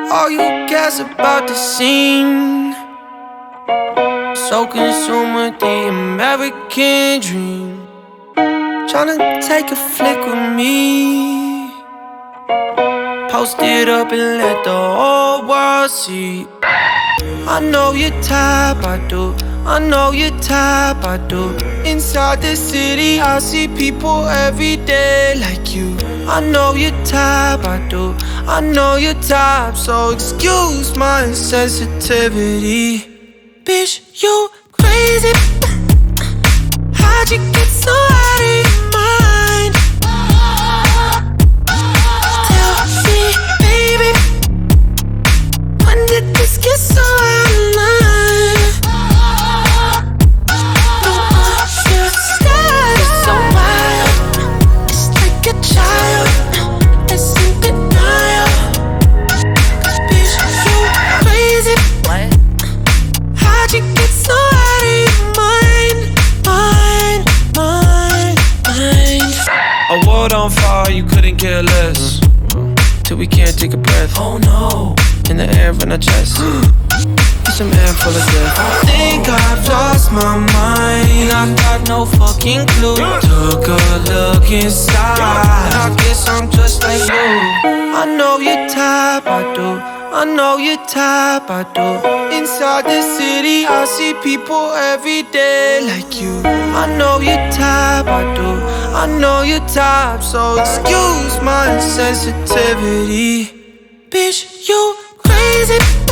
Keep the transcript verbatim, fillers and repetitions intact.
All you care's about the scene. So consumed with the American dream. Tryna take a flick with me. Post it up and let the whole world see. I know your type, I do. I know your type, I do. Inside the city, I see people every day like you. I know your type, I do. I know your type, so excuse my insensitivity. Bitch, you crazy. How'd you get so out of your mind? Tell me, baby, when did this get so out of line? Don't understand, it's so wild. It's like a child, it's in denial. Cause bitch, you crazy. What? How'd you get so out of your mind? Mind, mind, mind. A world on fire, you couldn't care less. Till we can't take a breath. Oh no. In the air from our chest. Some air full of death. I think I've lost my mind. I got no fucking clue. Took a look inside, I guess I'm just like you. I know your type, I do. I know your type, I do. Inside the city, I see people every day like you. I know your type, I do. I know your type, so excuse my insensitivity. Bitch, you crazy.